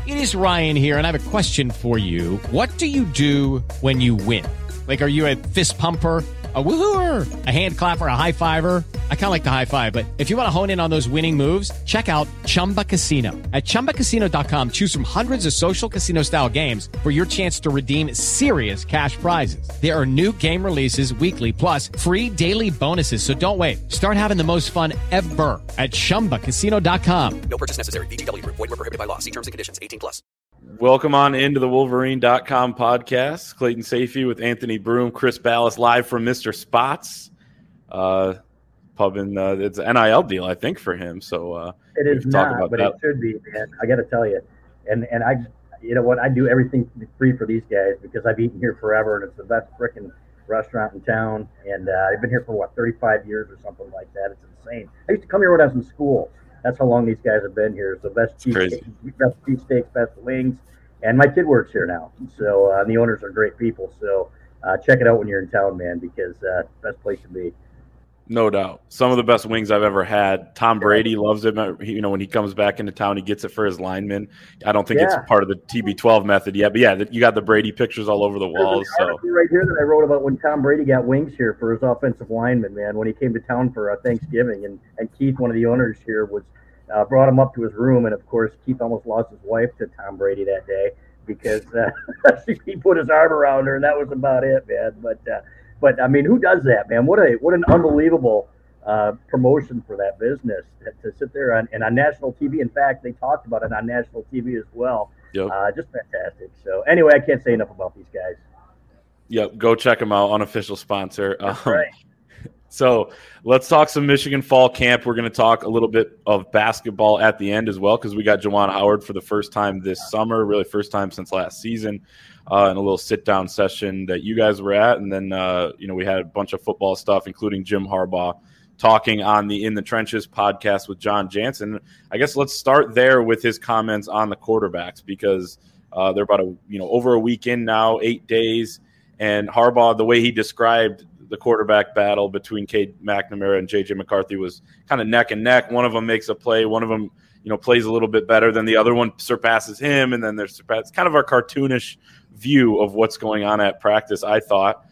It is Ryan here, and I have a question for you. What do you do when you win? Like, are you a fist pumper, a woohooer, a hand clapper, a high fiver? I kind of like the high five, but if you want to hone in on those winning moves, check out Chumba Casino. At ChumbaCasino.com, choose from hundreds of social casino-style games for your chance to redeem serious cash prizes. There are new game releases weekly, plus free daily bonuses, so don't wait. Start having the most fun ever at ChumbaCasino.com. No purchase necessary. VGW Group. Void where prohibited by law. See terms and conditions. 18+. Welcome on into the Wolverine.com podcast. Clayton Sayfie with Anthony Broom, Chris Ballas, live from Mr. Spots. Pub in it's an NIL deal, I think, for him. So it is not, but it should be, man. I got to tell you, and I, you know what, I do everything free for these guys because I've eaten here forever, and it's the best freaking restaurant in town. And I've been here for 35 years or something like that. It's insane. I used to come here when I was in school. That's how long these guys have been here. So best cheesesteaks, best wings, and my kid works here now. So and the owners are great people. So check it out when you're in town, man, because best place to be. No doubt. Some of the best wings I've ever had. Tom Brady loves it. You know, when he comes back into town, he gets it for his linemen. I don't think it's part of the TB12 method yet, but yeah, you got the Brady pictures all over the walls. There's an article right here that I wrote about when Tom Brady got wings here for his offensive lineman, man, when he came to town for Thanksgiving. And Keith, one of the owners here, was brought him up to his room. And, of course, Keith almost lost his wife to Tom Brady that day because he put his arm around her, and that was about it, man. But I mean, who does that, man? What an unbelievable promotion for that business to sit there on national TV. In fact, they talked about it on national TV as well. Yep. Just fantastic. So anyway, I can't say enough about these guys. Yep, go check them out. Unofficial sponsor. That's right. So let's talk some Michigan fall camp. We're going to talk a little bit of basketball at the end as well because we got Juwan Howard for the first time this summer, really first time since last season. And a little sit-down session that you guys were at. And then, we had a bunch of football stuff, including Jim Harbaugh, talking on the In the Trenches podcast with John Jansen. I guess let's start there with his comments on the quarterbacks because they're about over a week in now, 8 days. And Harbaugh, the way he described the quarterback battle between Cade McNamara and J.J. McCarthy was kind of neck and neck. One of them makes a play. One of them plays a little bit better than the other one, surpasses him, and then it's kind of our cartoonish view of what's going on at practice, I thought.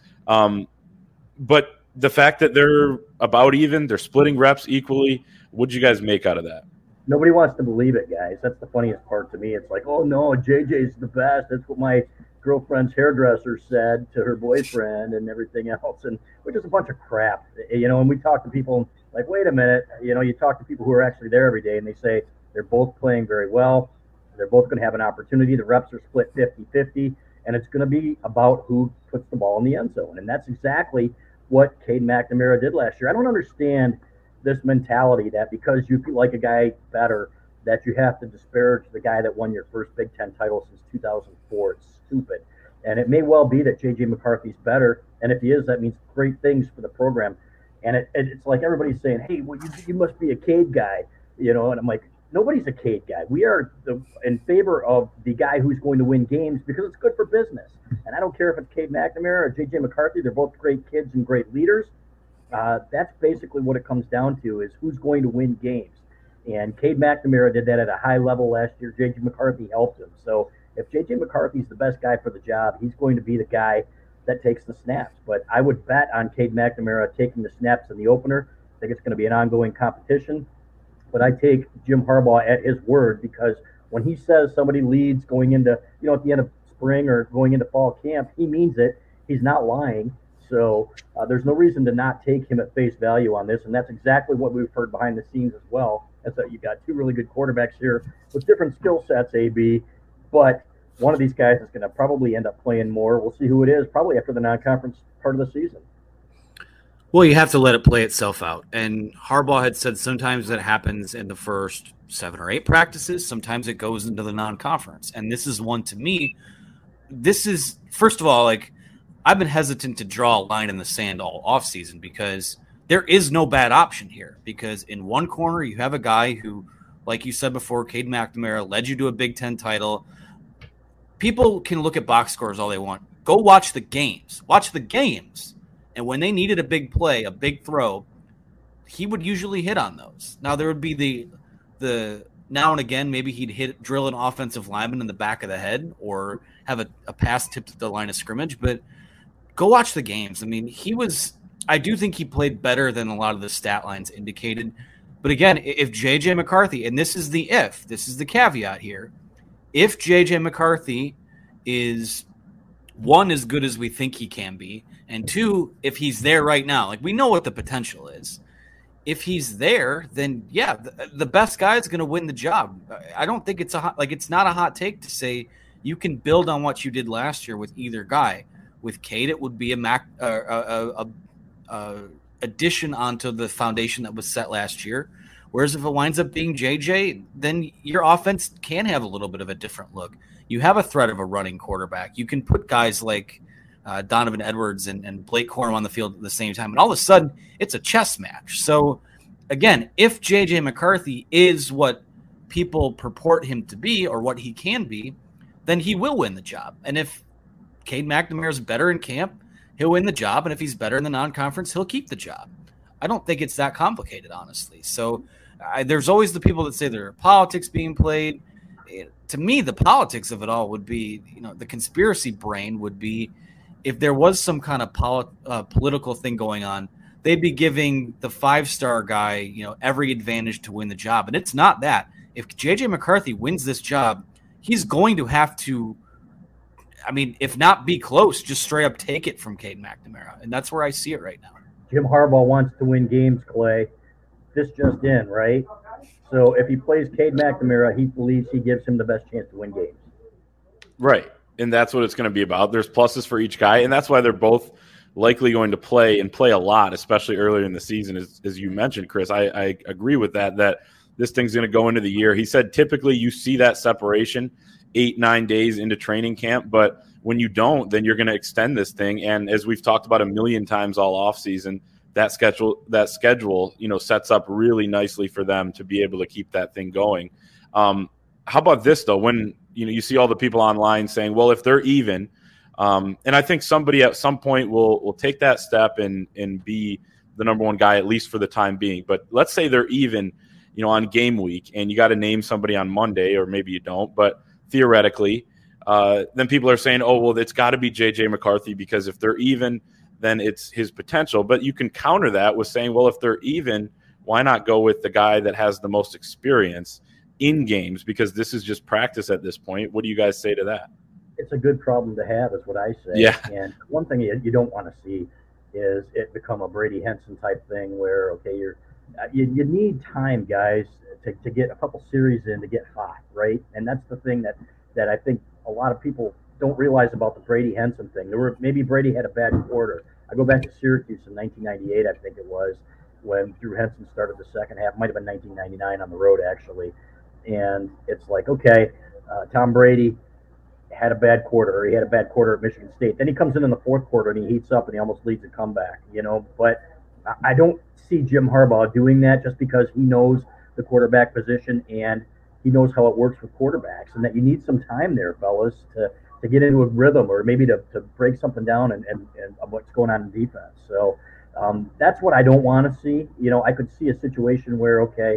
But the fact that they're about even, they're splitting reps equally, what did you guys make out of that? Nobody wants to believe it, guys. That's the funniest part to me. It's like, oh, no, JJ's the best. That's what my girlfriend's hairdresser said to her boyfriend and everything else, and which is a bunch of crap. And we talk to people like, wait a minute, you talk to people who are actually there every day, and they say they're both playing very well. They're both going to have an opportunity. The reps are split 50-50. And it's going to be about who puts the ball in the end zone. And that's exactly what Cade McNamara did last year. I don't understand this mentality that because you like a guy better, that you have to disparage the guy that won your first Big Ten title since 2004. It's stupid. And it may well be that J.J. McCarthy's better. And if he is, that means great things for the program. And it's like everybody's saying, hey, well, you must be a Cade guy. And I'm like, nobody's a Cade guy. We are in favor of the guy who's going to win games because it's good for business. And I don't care if it's Cade McNamara or J.J. McCarthy. They're both great kids and great leaders. That's basically what it comes down to is who's going to win games. And Cade McNamara did that at a high level last year. J.J. McCarthy helped him. So if J.J. McCarthy's the best guy for the job, he's going to be the guy that takes the snaps. But I would bet on Cade McNamara taking the snaps in the opener. I think it's going to be an ongoing competition. But I take Jim Harbaugh at his word because when he says somebody leads going into, at the end of spring or going into fall camp, he means it. He's not lying. So there's no reason to not take him at face value on this. And that's exactly what we've heard behind the scenes as well. That's that you've got two really good quarterbacks here with different skill sets, AB. But one of these guys is going to probably end up playing more. We'll see who it is probably after the non-conference part of the season. Well, you have to let it play itself out. And Harbaugh had said sometimes that happens in the first 7 or 8 practices. Sometimes it goes into the non-conference. And this is one to me. This is, first of all, I've been hesitant to draw a line in the sand all offseason because there is no bad option here. Because in one corner, you have a guy who, like you said before, Cade McNamara led you to a Big Ten title. People can look at box scores all they want. Go watch the games. Watch the games. And when they needed a big play, a big throw, he would usually hit on those. Now there would be the now and again, maybe he'd drill an offensive lineman in the back of the head or have a pass tipped at the line of scrimmage. But go watch the games. I mean, I do think he played better than a lot of the stat lines indicated. But again, if J.J. McCarthy, and this is the caveat here, if J.J. McCarthy is, one, as good as we think he can be, and two, if he's there right now, like we know what the potential is. If he's there, then yeah, the best guy is going to win the job. I don't think it's it's not a hot take to say you can build on what you did last year with either guy. With Cade, it would be a addition onto the foundation that was set last year. Whereas if it winds up being JJ, then your offense can have a little bit of a different look. You have a threat of a running quarterback. You can put guys like Donovan Edwards and Blake Corum on the field at the same time, and all of a sudden it's a chess match. So again, if JJ McCarthy is what people purport him to be or what he can be, then he will win the job. And if Cade McNamara is better in camp, he'll win the job. And if he's better in the non-conference, he'll keep the job. I don't think it's that complicated, honestly. So there's always the people that say there are politics being played. To me, the politics of it all would be, the conspiracy brain would be, if there was some kind of political thing going on, they'd be giving the 5-star guy, every advantage to win the job. And it's not that. If J.J. McCarthy wins this job, he's going to have to, if not be close, just straight up take it from Cade McNamara. And that's where I see it right now. Jim Harbaugh wants to win games, Clay. This just in, right? So if he plays Cade McNamara, he believes he gives him the best chance to win games. Right. And that's what it's going to be about. There's pluses for each guy, and that's why they're both likely going to play a lot, especially earlier in the season, as you mentioned, Chris. I agree with that this thing's going to go into the year. He said typically you see that separation 8-9 days into training camp, but when you don't, then you're going to extend this thing. And as we've talked about a million times all offseason, that schedule, sets up really nicely for them to be able to keep that thing going. How about this though? When you see all the people online saying, well, if they're even, and I think somebody at some point will take that step and be the number one guy, at least for the time being. But let's say they're even, on game week, and you got to name somebody on Monday, or maybe you don't, but theoretically, then people are saying, oh, well, it's got to be J.J. McCarthy, because if they're even, then it's his potential. But you can counter that with saying, well, if they're even, why not go with the guy that has the most experience in games, because this is just practice at this point. What do you guys say to that? It's a good problem to have, is what I say. Yeah. And one thing you don't want to see is it become a Brady Henson type thing where, okay, you need time, guys, to get a couple series in to get hot, right? And that's the thing that I think a lot of people don't realize about the Brady Henson thing. Maybe Brady had a bad quarter. I go back to Syracuse in 1998, I think it was, when Drew Henson started the second half. Might have been 1999 on the road, actually. And it's like, okay, Tom Brady had a bad quarter, or he had a bad quarter at Michigan State. Then he comes in the fourth quarter and he heats up and he almost leads a comeback, But I don't see Jim Harbaugh doing that, just because he knows the quarterback position and he knows how it works with quarterbacks, and that you need some time there, fellas, to get into a rhythm, or maybe to break something down and what's going on in defense. So that's what I don't want to see. I could see a situation where, okay,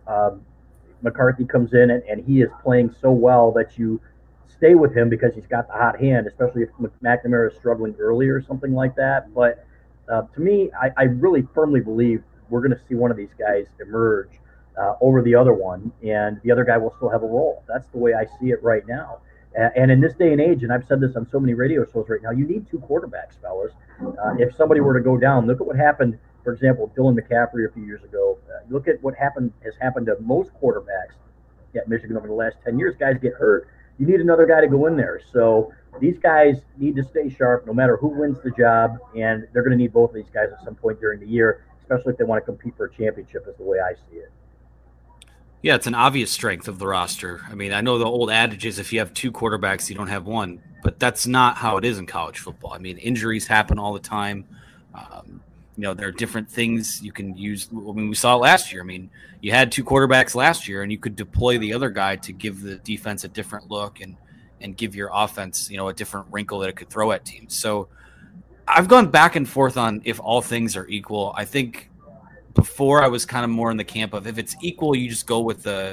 McCarthy comes in and he is playing so well that you stay with him because he's got the hot hand, especially if McNamara is struggling early or something like that. But to me, I really firmly believe we're going to see one of these guys emerge over the other one, and the other guy will still have a role. That's the way I see it right now. And in this day and age, and I've said this on so many radio shows right now, you need two quarterbacks, fellas. If somebody were to go down, look at what happened, for example, Dylan McCaffrey a few years ago. Look at what has happened to most quarterbacks at Michigan over the last 10 years. Guys get hurt. You need another guy to go in there. So these guys need to stay sharp no matter who wins the job, and they're going to need both of these guys at some point during the year, especially if they want to compete for a championship, is the way I see it. Yeah, it's an obvious strength of the roster. I mean, I know the old adage is if you have two quarterbacks, you don't have one, but that's not how it is in college football. I mean, injuries happen all the time. There are different things you can use. I mean, we saw it last year. I mean, you had two quarterbacks last year, and you could deploy the other guy to give the defense a different look and give your offense, a different wrinkle that it could throw at teams. So I've gone back and forth on if all things are equal. I think before I was kind of more in the camp of if it's equal, you just go with the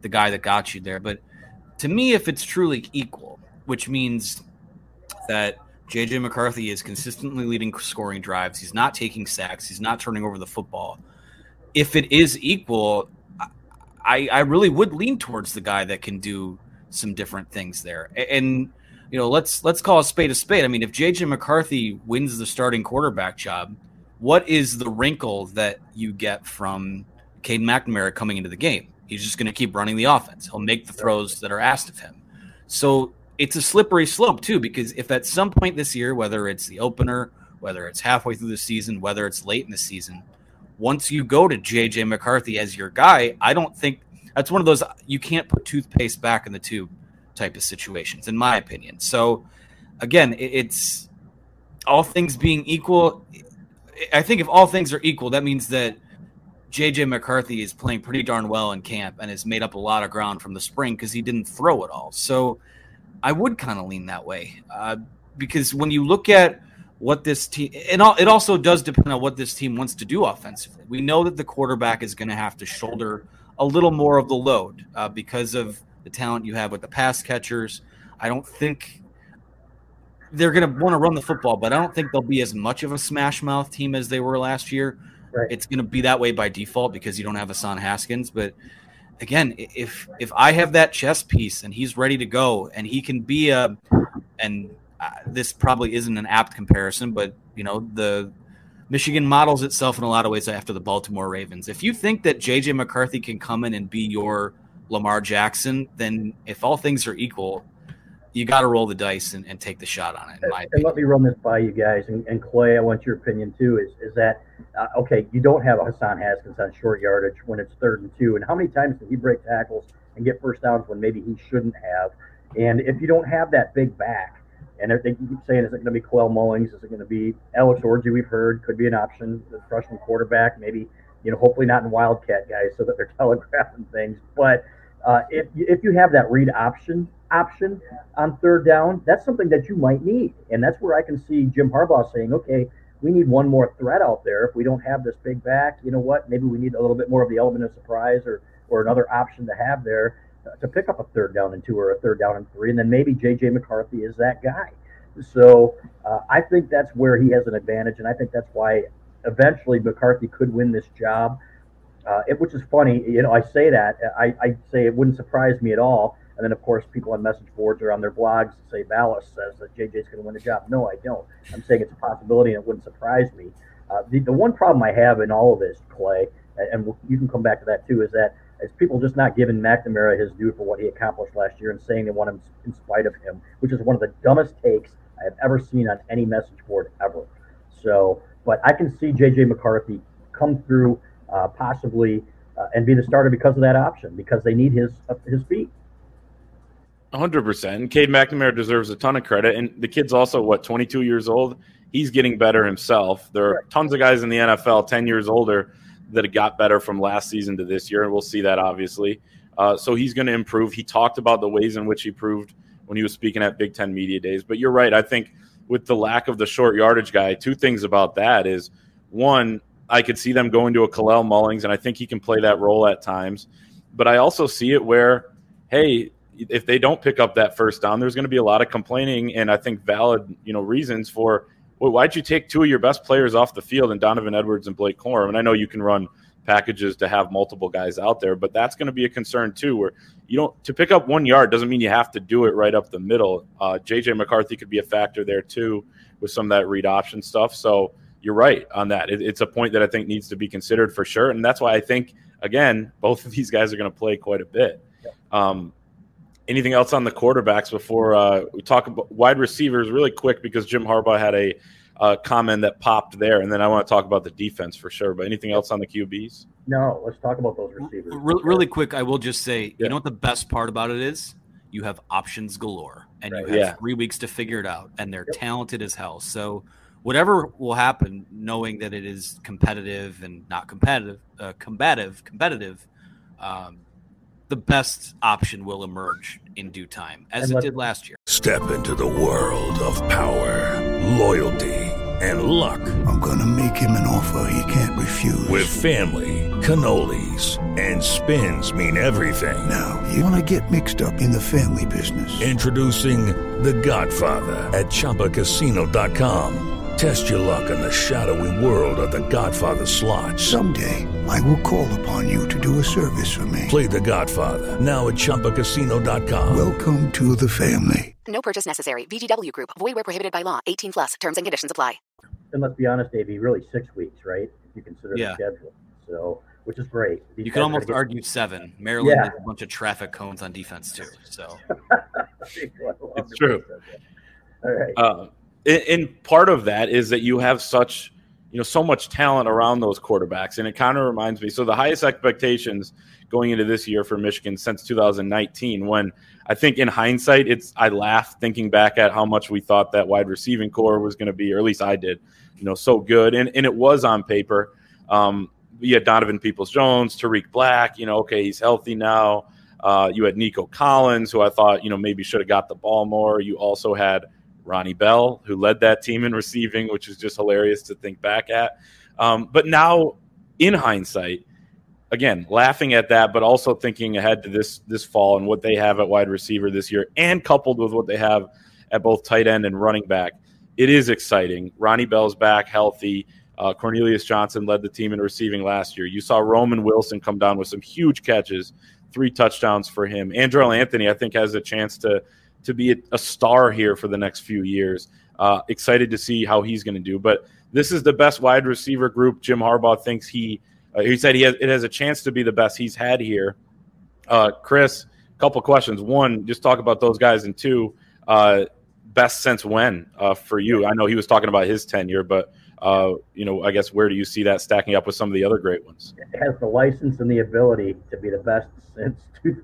the guy that got you there. But to me, if it's truly equal, which means that J.J. McCarthy is consistently leading scoring drives, he's not taking sacks, he's not turning over the football. If it is equal, I really would lean towards the guy that can do some different things there. And let's call a spade a spade. I mean, if J.J. McCarthy wins the starting quarterback job, what is the wrinkle that you get from Cade McNamara coming into the game? He's just going to keep running the offense. He'll make the throws that are asked of him. So it's a slippery slope too, because if at some point this year, whether it's the opener, whether it's halfway through the season, whether it's late in the season, once you go to J.J. McCarthy as your guy, I don't think that's one of those you can't put toothpaste back in the tube type of situations, in my opinion. So, again, it's all things being equal. I think if all things are equal, that means that J.J. McCarthy is playing pretty darn well in camp and has made up a lot of ground from the spring because he didn't throw it all. So I would kind of lean that way because when you look at what this team, and it also does depend on what this team wants to do offensively. We know that the quarterback is going to have to shoulder a little more of the load because of the talent you have with the pass catchers. I don't think they're going to want to run the football, but I don't think they'll be as much of a smash mouth team as they were last year. Right. It's going to be that way by default because you don't have Hassan Haskins. But again, if I have that chess piece and he's ready to go and he can be this probably isn't an apt comparison, but the Michigan models itself in a lot of ways after the Baltimore Ravens. If you think that J.J. McCarthy can come in and be your Lamar Jackson, then if all things are equal, you got to roll the dice and take the shot on it. In my opinion. And let me run this by you guys, and Clay, I want your opinion too. Is that okay? You don't have a Hassan Haskins on short yardage when it's 3rd and 2, and how many times did he break tackles and get first downs when maybe he shouldn't have? And if you don't have that big back, and they keep saying, is it going to be Quell Mullings? Is it going to be Alex Orji? We've heard could be an option, the freshman quarterback, maybe, hopefully not in Wildcat guys so that they're telegraphing things. But if you have that read option on 3rd down, that's something that you might need. And that's where I can see Jim Harbaugh saying, okay, we need one more threat out there. If we don't have this big back, you know what? Maybe we need a little bit more of the element of surprise or another option to have there to pick up a 3rd down and 2 or a 3rd down and 3, and then maybe J.J. McCarthy is that guy. So I think that's where he has an advantage, and I think that's why eventually McCarthy could win this job, which is funny. I say that. I say it wouldn't surprise me at all, and then, of course, people on message boards or on their blogs say Vallis says that J.J.'s going to win the job. No, I don't. I'm saying it's a possibility, and it wouldn't surprise me. The one problem I have in all of this, Clay, and you can come back to that too, is that as people just not giving McNamara his due for what he accomplished last year and saying they want him in spite of him, which is one of the dumbest takes I have ever seen on any message board ever. So, but I can see J.J. McCarthy come through possibly and be the starter because of that option, because they need his feet. 100%. Cade McNamara deserves a ton of credit. And the kid's also, 22 years old? He's getting better himself. There are tons of guys in the NFL 10 years older that got better from last season to this year, and we'll see that obviously. So he's going to improve. He talked about the ways in which he improved when he was speaking at Big Ten Media Days. But you're right. I think with the lack of the short yardage guy, 2 things about that is, one, I could see them going to a Quell Mullings, and I think he can play that role at times. But I also see it where, hey, if they don't pick up that first down, there's going to be a lot of complaining and I think valid, reasons for, well, why'd you take 2 of your best players off the field in Donovan Edwards and Blake Corum? And I know you can run packages to have multiple guys out there, but that's going to be a concern too, where to pick up 1 yard doesn't mean you have to do it right up the middle. J.J. McCarthy could be a factor there too with some of that read option stuff. So you're right on that. It's a point that I think needs to be considered for sure. And that's why I think, again, both of these guys are going to play quite a bit. Anything else on the quarterbacks before we talk about wide receivers really quick, because Jim Harbaugh had a comment that popped there, and then I want to talk about the defense for sure. But anything else on the QBs? No, let's talk about those receivers. Really quick, I will just say, you know what the best part about it is? You have options galore, and you have 3 weeks to figure it out, and they're talented as hell. So whatever will happen, knowing that it is competitive and not combative, the best option will emerge in due time, as it did last year. Step into the world of power, loyalty, and luck. I'm gonna make him an offer he can't refuse. With family, cannolis, and spins mean everything. Now, you wanna get mixed up in the family business. Introducing The Godfather at ChumbaCasino.com. Test your luck in the shadowy world of The Godfather slot. Someday, I will call upon you to do a service for me. Play The Godfather now at ChumbaCasino.com. Welcome to the family. No purchase necessary. VGW Group. Void where prohibited by law. 18 plus. Terms and conditions apply. And let's be honest, Davey, really 6 weeks, right? If you consider Yeah. the schedule. So, which is great. These You guys could are almost gonna argue 7. Maryland Yeah. has a bunch of traffic cones on defense too. So It's true. All right. And part of that is that you have such, so much talent around those quarterbacks. And it kind of reminds me. So the highest expectations going into this year for Michigan since 2019, when I think in hindsight, I laugh thinking back at how much we thought that wide receiving core was going to be, or at least I did, so good. And it was on paper. You had Donovan Peoples-Jones, Tariq Black, okay, he's healthy now. You had Nico Collins, who I thought, maybe should have got the ball more. You also had Ronnie Bell, who led that team in receiving, which is just hilarious to think back at. But now, in hindsight, again, laughing at that, but also thinking ahead to this fall and what they have at wide receiver this year, and coupled with what they have at both tight end and running back, it is exciting. Ronnie Bell's back, healthy. Cornelius Johnson led the team in receiving last year. You saw Roman Wilson come down with some huge catches, 3 touchdowns for him. Andrell Anthony, I think, has a chance to be a star here for the next few years. Excited to see how he's going to do. But this is the best wide receiver group. Jim Harbaugh thinks he said it has a chance to be the best he's had here. Chris, a couple questions. One, just talk about those guys. And 2, best since when for you? I know he was talking about his tenure, but I guess where do you see that stacking up with some of the other great ones? It has the license and the ability to be the best since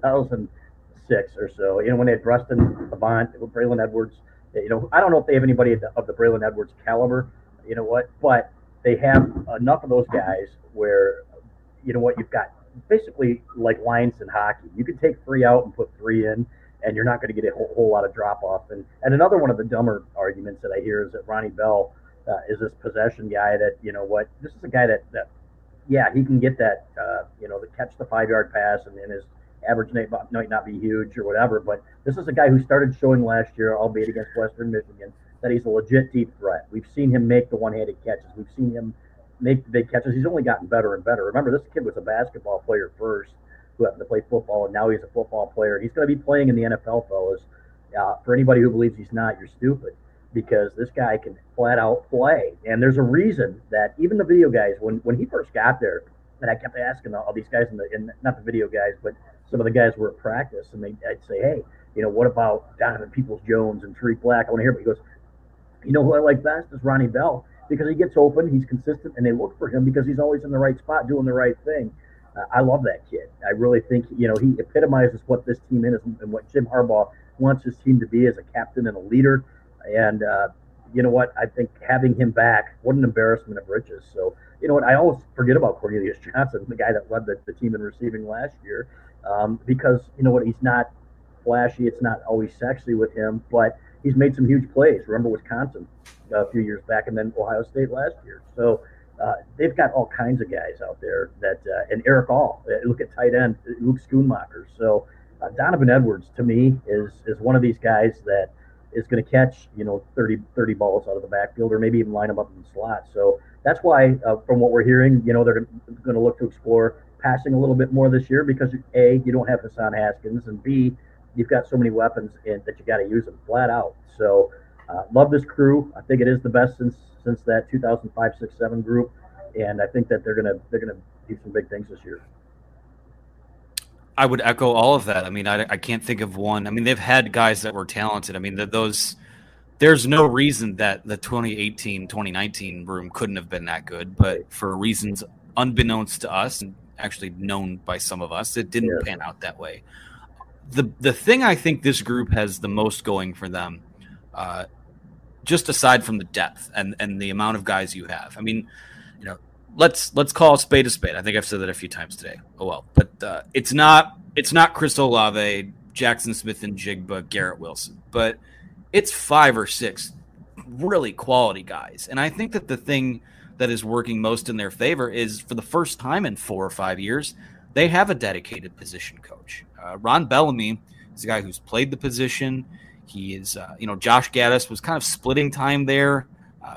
2006 or so. When they had Preston Avant, Braylon Edwards. I don't know if they have anybody of the Braylon Edwards caliber. But they have enough of those guys where, you've got basically like lines in hockey. You can take 3 out and put 3 in, and you're not going to get a whole lot of drop off. And another one of the dumber arguments that I hear is that Ronnie Bell is this possession guy that, this is a guy that he can get that, to catch the 5-yard pass, and his average might not be huge or whatever. But this is a guy who started showing last year, albeit against Western Michigan, that he's a legit deep threat. We've seen him make the one-handed catches. We've seen him make the big catches. He's only gotten better and better. Remember, this kid was a basketball player first who happened to play football, and now he's a football player. He's going to be playing in the NFL, fellas. For anybody who believes he's not, you're stupid, because this guy can flat out play. And there's a reason that even the video guys, when he first got there, and I kept asking all these guys, not the video guys, but some of the guys were at practice, and I'd say, hey, what about Donovan Peoples-Jones and Tariq Black? I want to hear. But he goes, who I like best is Ronnie Bell, because he gets open, he's consistent, and they look for him because he's always in the right spot doing the right thing. I love that kid. I really think, he epitomizes what this team is and what Jim Harbaugh wants his team to be as a captain and a leader. And you know what? I think having him back, what an embarrassment of riches. So, I always forget about Cornelius Johnson, the guy that led the team in receiving last year, because, he's not flashy. It's not always sexy with him, but he's made some huge plays. Remember Wisconsin a few years back, and then Ohio State last year. So they've got all kinds of guys out there that, and Eric All, look at tight end, Luke Schoonmaker. So Donovan Edwards, to me, is one of these guys that is going to catch, 30 balls out of the backfield, or maybe even line them up in the slot. So that's why, from what we're hearing, they're going to look to explore passing a little bit more this year, because A, you don't have Hassan Haskins, and B, you've got so many weapons that you got to use them flat out. So love this crew. I think it is the best since that 2005, 6, 7 group, and I think that they're gonna do some big things this year. I would echo all of that. I mean, I can't think of one. I mean, they've had guys that were talented. I mean, there's no reason that the 2018, 2019 room couldn't have been that good, but for reasons unbeknownst to us and actually known by some of us, it didn't pan out that way. The thing I think this group has the most going for them, just aside from the depth and the amount of guys you have. I mean, let's call a spade a spade. I think I've said that a few times today. Oh well, but it's not Chris Olave, Jackson Smith and Jigba, Garrett Wilson, but it's 5 or 6 really quality guys. And I think that the thing that is working most in their favor is, for the first time in 4 or 5 years, they have a dedicated position coach. Ron Bellamy is a guy who's played the position. He is, Josh Gaddis was kind of splitting time there.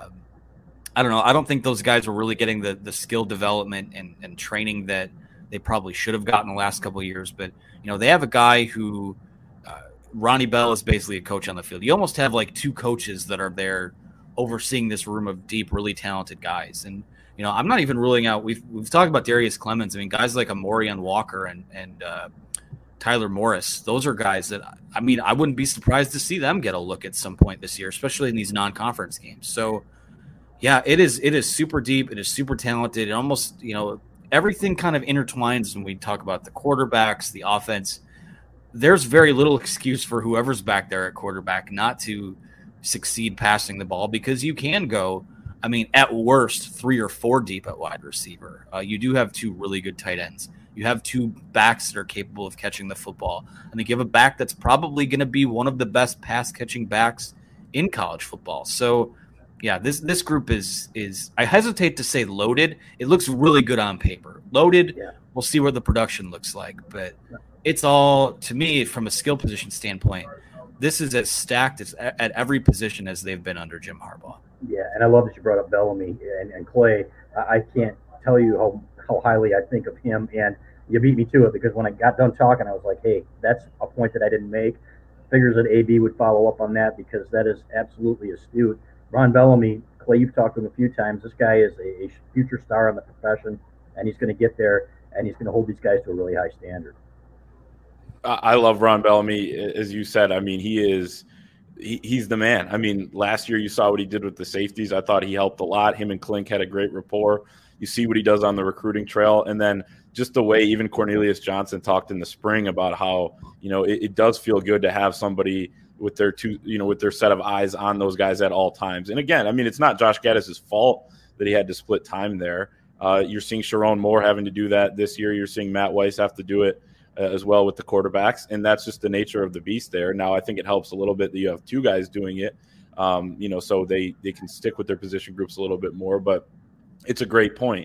I don't know. I don't think those guys were really getting the skill development and training that they probably should have gotten the last couple of years. But, they have a guy who Ronnie Bell is basically a coach on the field. You almost have like 2 coaches that are there overseeing this room of deep, really talented guys. And, I'm not even ruling out, we've talked about Darius Clemens. I mean, guys like Amorian Walker and Tyler Morris, those are guys that, I wouldn't be surprised to see them get a look at some point this year, especially in these non-conference games. So, yeah, it is super deep. It is super talented. It almost, everything kind of intertwines when we talk about the quarterbacks, the offense. There's very little excuse for whoever's back there at quarterback not to succeed passing the ball, because you can go, at worst, 3 or 4 deep at wide receiver. You do have 2 really good tight ends. You have 2 backs that are capable of catching the football. And you have a back that's probably going to be one of the best pass-catching backs in college football. So, yeah, this group is I hesitate to say loaded. It looks really good on paper. Loaded, yeah. We'll see what the production looks like. But it's all, to me, from a skill position standpoint, this is as stacked at every position as they've been under Jim Harbaugh. Yeah, and I love that you brought up Bellamy and Clay. I can't tell you how highly I think of him, and you beat me to it, because when I got done talking, I was like, hey, that's a point that I didn't make. Figures that AB would follow up on that, because that is absolutely astute. Ron Bellamy, Clay, you've talked to him a few times. This guy is a future star in the profession, and he's going to get there, and he's going to hold these guys to a really high standard. I love Ron Bellamy, as you said. He's the man. Last year you saw what he did with the safeties. I thought he helped a lot. Him and Klink had a great rapport. You see what he does on the recruiting trail. And then just the way even Cornelius Johnson talked in the spring about how, it does feel good to have somebody with their with their set of eyes on those guys at all times. And again, it's not Josh Gaddis' fault that he had to split time there. You're seeing Sharon Moore having to do that this year. You're seeing Matt Weiss have to do it as well with the quarterbacks, and that's just the nature of the beast there. Now, I think it helps a little bit that you have 2 guys doing it, so they can stick with their position groups a little bit more, but it's a great point.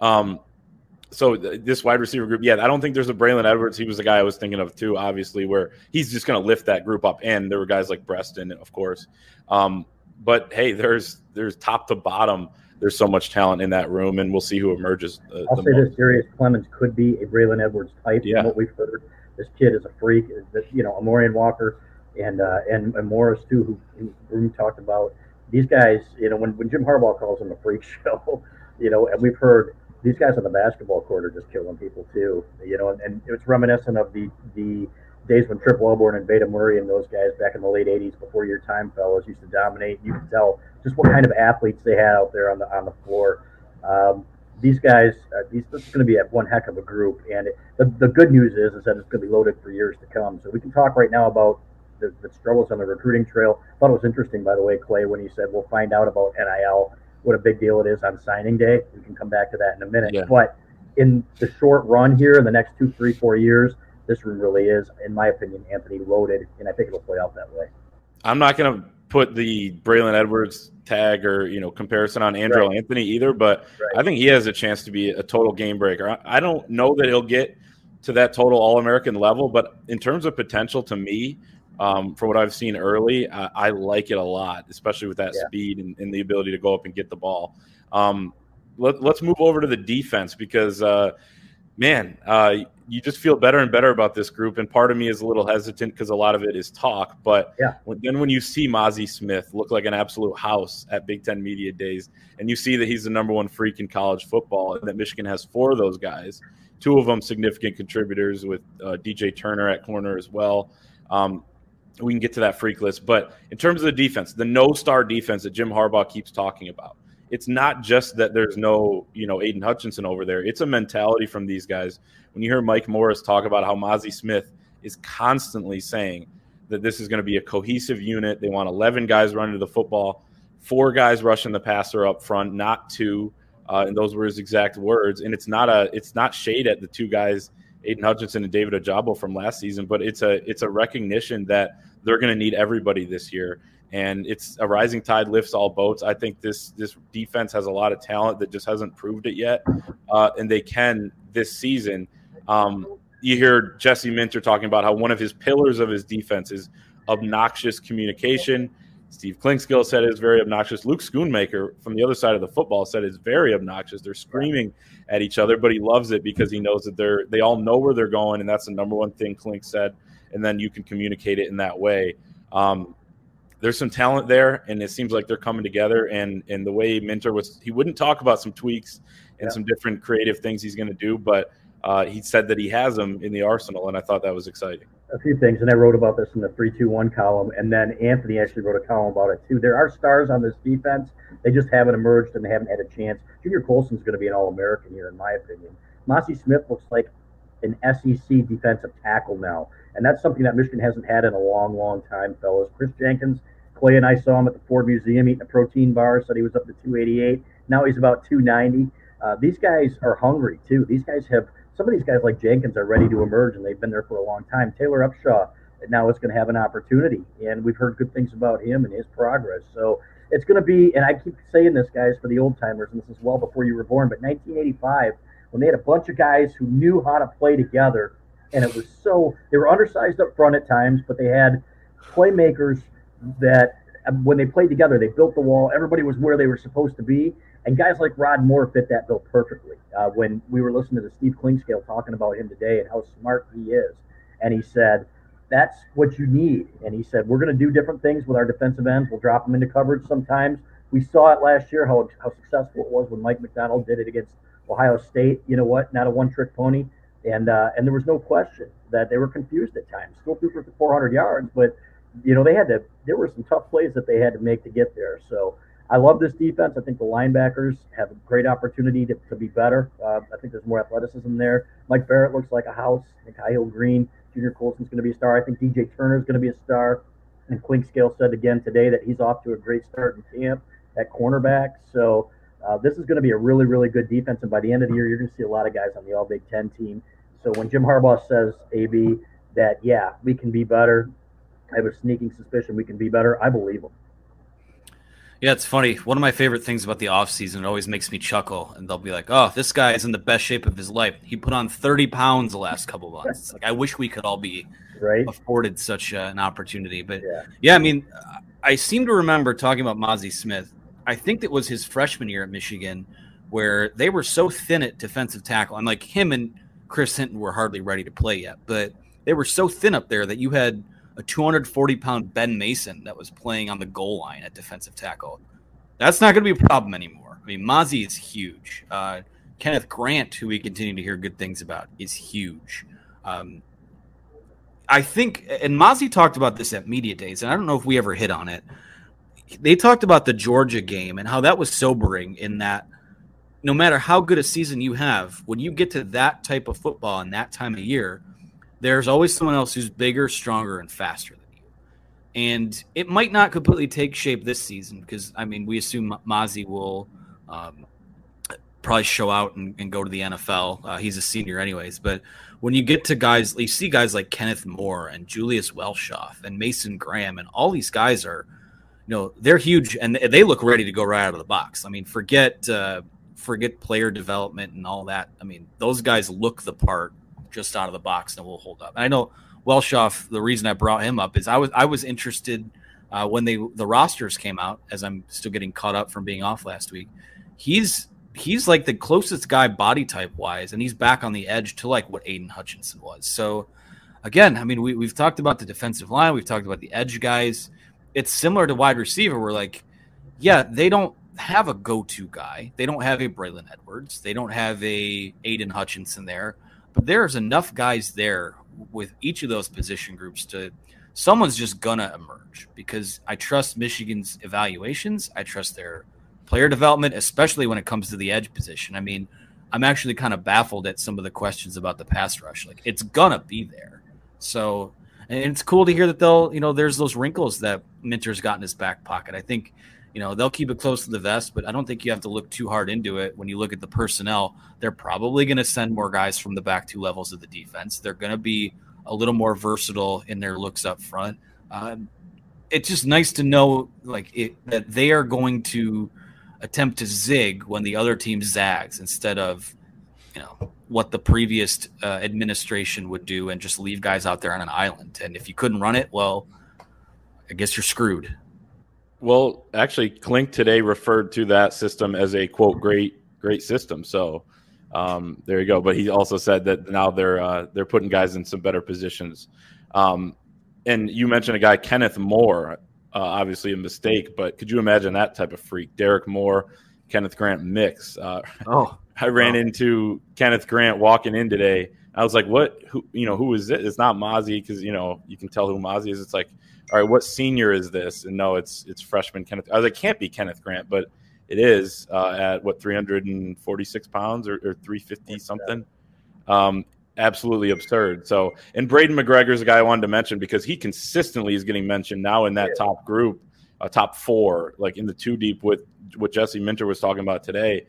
So this wide receiver group, I don't think there's a Braylon Edwards. He was the guy I was thinking of too, obviously, where he's just going to lift that group up, and there were guys like Breston, of course. But, hey, there's top to bottom, there's so much talent in that room, and we'll see who emerges. I'll say this: Darius Clemens could be a Braylon Edwards type. From what we've heard, this kid is a freak. Amorian Walker and Morris too, who talked about. These guys, when Jim Harbaugh calls them a freak show, and we've heard these guys on the basketball court are just killing people too. And it's reminiscent of the days when Trip Wellborn and Beta Murray and those guys back in the late '80s, before your time, fellas, used to dominate. You could tell just what kind of athletes they had out there on the floor. These guys, this is going to be one heck of a group. And the good news is that it's going to be loaded for years to come. So we can talk right now about the struggles on the recruiting trail. I thought it was interesting, by the way, Clay, when he said we'll find out about NIL, what a big deal it is on signing day. We can come back to that in a minute. Yeah. But in the short run here, in the next 2, 3, 4 years, this room really is, in my opinion, Anthony, loaded, and I think it'll play out that way. I'm not going to put the Braylon Edwards tag or comparison on Andrel Anthony either, but I think he has a chance to be a total game breaker. I don't know that he'll get to that total All-American level, but in terms of potential, to me, from what I've seen early, I like it a lot, especially with that speed and the ability to go up and get the ball. Let's move over to the defense, because you just feel better and better about this group, and part of me is a little hesitant because a lot of it is talk. But when you see Mazi Smith look like an absolute house at Big Ten Media Days, and you see that he's the number 1 freak in college football, and that Michigan has 4 of those guys, 2 of them significant contributors with DJ Turner at corner as well. We can get to that freak list. But in terms of the defense, the no-star defense that Jim Harbaugh keeps talking about, it's not just that there's no, Aiden Hutchinson over there. It's a mentality from these guys. When you hear Mike Morris talk about how Mazi Smith is constantly saying that this is going to be a cohesive unit, they want 11 guys running to the football, 4 guys rushing the passer up front, not 2. And those were his exact words. And it's not shade at the 2 guys, Aiden Hutchinson and David Ojabo from last season, but it's a recognition that they're going to need everybody this year. And it's a rising tide lifts all boats. I think this defense has a lot of talent that just hasn't proved it yet, and they can this season. You hear Jesse Minter talking about how one of his pillars of his defense is obnoxious communication. Steve Klinkskill said it's very obnoxious. Luke Schoonmaker from the other side of the football said it's very obnoxious. They're screaming at each other, but he loves it because he knows that they all know where they're going, and that's the number one thing Klink said. And then you can communicate it in that way. There's some talent there, and it seems like they're coming together. And the way Minter he wouldn't talk about some tweaks and some different creative things he's going to do, but he said that he has them in the arsenal, and I thought that was exciting. A few things, and I wrote about this in the 3-2-1 column, and then Anthony actually wrote a column about it too. There are stars on this defense. They just haven't emerged, and they haven't had a chance. Junior Colson's going to be an All-American here, in my opinion. Mazi Smith looks like an SEC defensive tackle now, and that's something that Michigan hasn't had in a long, long time, fellas. Chris Jenkins, Clay and I saw him at the Ford Museum eating a protein bar, said he was up to 288. Now he's about 290. These guys are hungry, too. Some of these guys like Jenkins are ready to emerge, and they've been there for a long time. Taylor Upshaw now is going to have an opportunity, and we've heard good things about him and his progress. So it's going to be, and I keep saying this, guys, for the old-timers, and this is well before you were born, but 1985, when they had a bunch of guys who knew how to play together, and it was they were undersized up front at times, but they had playmakers that when they played together, they built the wall. Everybody was where they were supposed to be. And guys like Rod Moore fit that bill perfectly. When we were listening to Steve Klinkskill talking about him today and how smart he is, and he said, that's what you need. And he said, we're going to do different things with our defensive ends. We'll drop them into coverage sometimes. We saw it last year, how successful it was when Mike McDonald did it against Ohio State. You know what? Not a one-trick pony. And there was no question that they were confused at times. Still threw for 400 yards, but there were some tough plays that they had to make to get there. So I love this defense. I think the linebackers have a great opportunity to be better. I think there's more athleticism there. Mike Barrett looks like a house. I think Kyle Green, Junior Colson's going to be a star. I think DJ Turner's going to be a star. And Klinkskill said again today that he's off to a great start in camp at cornerback. So this is going to be a really, really good defense. And by the end of the year, you're going to see a lot of guys on the All Big Ten team. So when Jim Harbaugh says, AB, that, yeah, we can be better, I have a sneaking suspicion we can be better, I believe him. Yeah, it's funny. One of my favorite things about the offseason, it always makes me chuckle, and they'll be like, oh, this guy is in the best shape of his life. He put on 30 pounds the last couple of months. It's like, I wish we could all be afforded such an opportunity. But, yeah, I mean, I seem to remember talking about Mazi Smith. I think it was his freshman year at Michigan where they were so thin at defensive tackle. And, like, him and Chris Hinton were hardly ready to play yet. But they were so thin up there that you had a 240-pound Ben Mason that was playing on the goal line at defensive tackle. That's not going to be a problem anymore. I mean, Mazi is huge. Kenneth Grant, who we continue to hear good things about, is huge. I think, and Mazi talked about this at Media Days, and I don't know if we ever hit on it. They talked about the Georgia game and how that was sobering in that no matter how good a season you have, when you get to that type of football and that time of year, there's always someone else who's bigger, stronger, and faster than you. And it might not completely take shape this season because, I mean, we assume Mazi will probably show out and go to the NFL. He's a senior anyways. But when you get to guys, you see guys like Kenneth Moore and Julius Welshoff and Mason Graham, and all these guys are, they're huge, and they look ready to go right out of the box. I mean, forget player development and all that. I mean, those guys look the part just out of the box and will hold up. And I know Welshoff, the reason I brought him up is I was interested when the rosters came out, as I'm still getting caught up from being off last week. He's like the closest guy body type wise, and he's back on the edge to like what Aiden Hutchinson was. So again, I mean, we've talked about the defensive line, we've talked about the edge guys. It's similar to wide receiver. We're like, yeah, they don't have a go-to guy. They don't have a Braylon Edwards. They don't have a Aiden Hutchinson there. But there's enough guys there with each of those position groups someone's just gonna emerge because I trust Michigan's evaluations. I trust their player development, especially when it comes to the edge position. I mean, I'm actually kind of baffled at some of the questions about the pass rush. Like, it's gonna be there. So, and it's cool to hear that there's those wrinkles that Minter's got in his back pocket. I think, they'll keep it close to the vest, but I don't think you have to look too hard into it. When you look at the personnel, they're probably going to send more guys from the back two levels of the defense. They're going to be a little more versatile in their looks up front. it's just nice to know that they are going to attempt to zig when the other team zags instead of, what the previous administration would do and just leave guys out there on an island. And if you couldn't run it, well, I guess you're screwed. Well, actually, Klink today referred to that system as a, quote, great system. So there you go. But he also said that now they're putting guys in some better positions. And you mentioned a guy, Kenneth Moore, obviously a mistake, but could you imagine that type of freak? Derek Moore, Kenneth Grant mix. I ran into Kenneth Grant walking in today. I was like, what? Who is it? It's not Mozzie because, you can tell who Mozzie is. It's like, all right, what senior is this? And no, it's freshman Kenneth. I was like, can't be Kenneth Grant, but it is at 346 pounds or 350 something. Absolutely absurd. So, and Braden McGregor is a guy I wanted to mention because he consistently is getting mentioned now in that top group, top four, like in the two deep with what Jesse Minter was talking about today.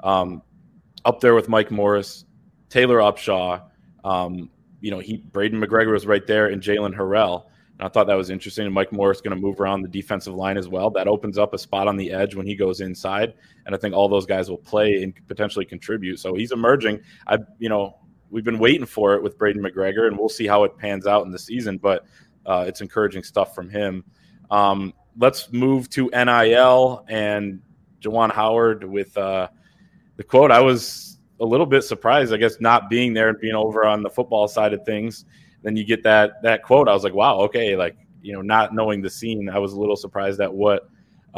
Up there with Mike Morris, Taylor Upshaw, Braden McGregor was right there, and Jalen Harrell. And I thought that was interesting. And Mike Morris is going to move around the defensive line as well. That opens up a spot on the edge when he goes inside. And I think all those guys will play and potentially contribute. So he's emerging. We've been waiting for it with Braden McGregor, and we'll see how it pans out in the season. But it's encouraging stuff from him. Let's move to NIL and Juwan Howard with the quote. I was a little bit surprised, I guess, not being there and being over on the football side of things. Then you get that quote. I was like, wow, okay. Not knowing the scene, I was a little surprised at what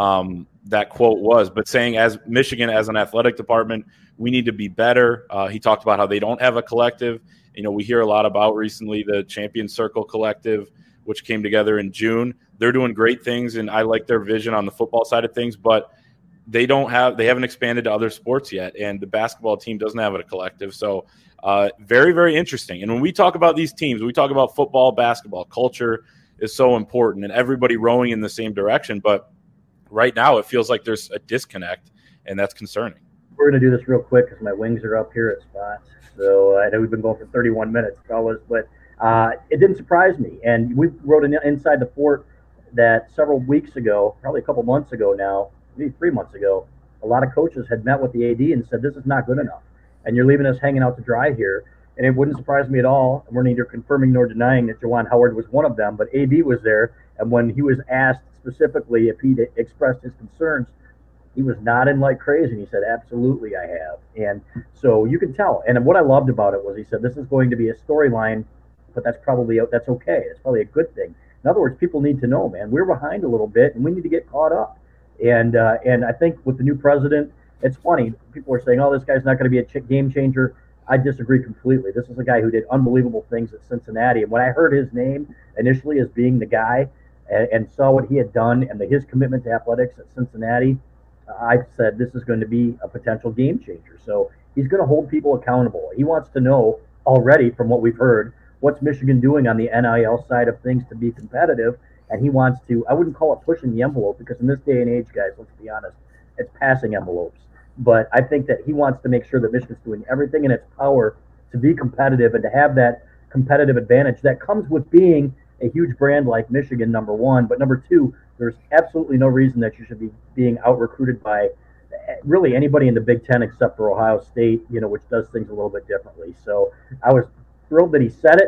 that quote was. But saying as Michigan, as an athletic department, we need to be better. He talked about how they don't have a collective. We hear a lot about recently the Champion Circle Collective, which came together in June. They're doing great things, and I like their vision on the football side of things, but they haven't expanded to other sports yet, and the basketball team doesn't have a collective. So very, very interesting. And when we talk about these teams, we talk about football, basketball. Culture is so important, and everybody rowing in the same direction. But right now it feels like there's a disconnect, and that's concerning. We're going to do this real quick because my wings are up here at spots. So I know we've been going for 31 minutes, fellas, but it didn't surprise me. And we wrote Inside the Fort that several weeks ago, probably a couple months ago now, maybe 3 months ago, a lot of coaches had met with the AD and said, this is not good enough. And you're leaving us hanging out to dry here. And it wouldn't surprise me at all. And we're neither confirming nor denying that Juwan Howard was one of them, but AD was there. And when he was asked specifically if he'd expressed his concerns, he was nodding like crazy. And he said, absolutely, I have. And so you can tell. And what I loved about it was he said, this is going to be a storyline, but that's okay. It's probably a good thing. In other words, people need to know, man, we're behind a little bit and we need to get caught up. And I think with the new president, it's funny. People are saying, oh, this guy's not going to be a game changer. I disagree completely. This is a guy who did unbelievable things at Cincinnati. And when I heard his name initially as being the guy and saw what he had done and his commitment to athletics at Cincinnati, I said this is going to be a potential game changer. So he's going to hold people accountable. He wants to know already from what we've heard, what's Michigan doing on the NIL side of things to be competitive. And he wants to, I wouldn't call it pushing the envelope because in this day and age, guys, let's be honest, it's passing envelopes. But I think that he wants to make sure that Michigan's doing everything in its power to be competitive and to have that competitive advantage that comes with being a huge brand like Michigan, number one. But number two, there's absolutely no reason that you should be being out-recruited by really anybody in the Big Ten except for Ohio State, which does things a little bit differently. So I was thrilled that he said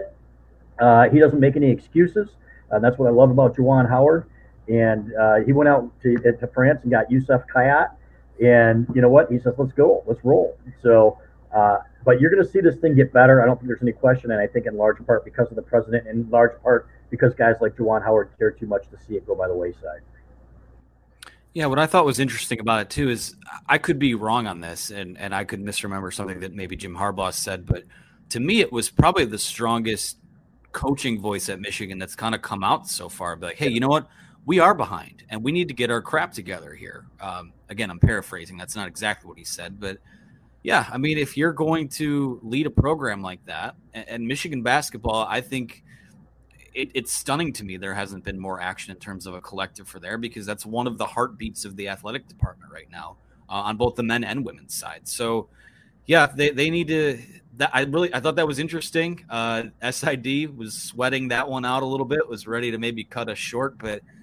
it. He doesn't make any excuses. That's what I love about Juwan Howard. And he went out to France and got Youssef Khayat. And you know what? He says, let's go. Let's roll. So, but you're going to see this thing get better. I don't think there's any question. And I think in large part because of the president, and in large part because guys like Juwan Howard care too much to see it go by the wayside. Yeah, what I thought was interesting about it, too, is I could be wrong on this, and I could misremember something that maybe Jim Harbaugh said. But to me, it was probably the strongest coaching voice at Michigan that's kind of come out so far. But like, hey, you know what? We are behind, and we need to get our crap together here. Again, I'm paraphrasing. That's not exactly what he said. But, yeah, I mean, if you're going to lead a program like that, and Michigan basketball, I think it's stunning to me there hasn't been more action in terms of a collective for there because that's one of the heartbeats of the athletic department right now on both the men and women's side. So, yeah, they need to – I thought that was interesting. SID was sweating that one out a little bit, was ready to maybe cut us short, but –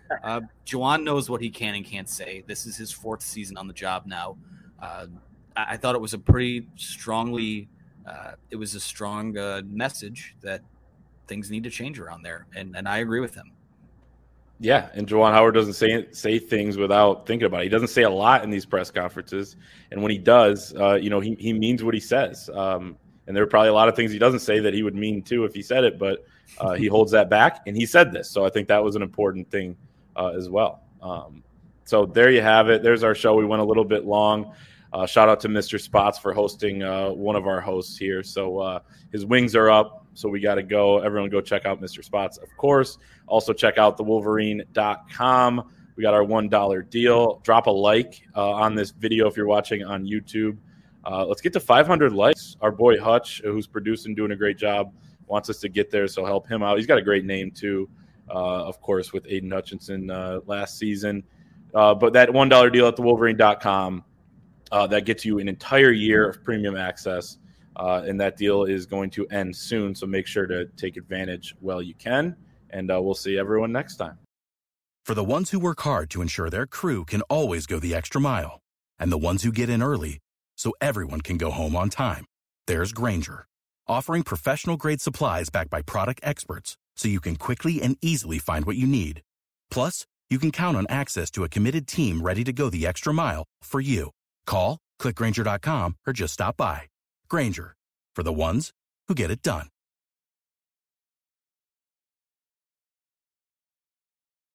Juwan knows what he can and can't say. This is his 4th season on the job now. I thought it was a pretty strongly strong message that things need to change around there, and I agree with him. Yeah, and Juwan Howard doesn't say things without thinking about it. He doesn't say a lot in these press conferences, and when he does, he means what he says. And there are probably a lot of things he doesn't say that he would mean too if he said it, but he holds that back, and he said this. So I think that was an important thing as well. So there you have it. There's our show. We went a little bit long. Shout out to Mr. Spots for hosting one of our hosts here. So his wings are up, so we got to go. Everyone go check out Mr. Spots, of course. Also check out thewolverine.com. We got our $1 deal. Drop a like on this video if you're watching on YouTube. Let's get to 500 likes. Our boy Hutch, who's producing, doing a great job, wants us to get there, so help him out. He's got a great name too, of course, with Aiden Hutchinson last season. But that $1 deal at thewolverine.com, that gets you an entire year of premium access, and that deal is going to end soon, so make sure to take advantage while you can, and we'll see everyone next time. For the ones who work hard to ensure their crew can always go the extra mile, and the ones who get in early so everyone can go home on time, there's Grainger, offering professional-grade supplies backed by product experts so you can quickly and easily find what you need. Plus, you can count on access to a committed team ready to go the extra mile for you. Call, click Grainger.com, or just stop by. Grainger, for the ones who get it done.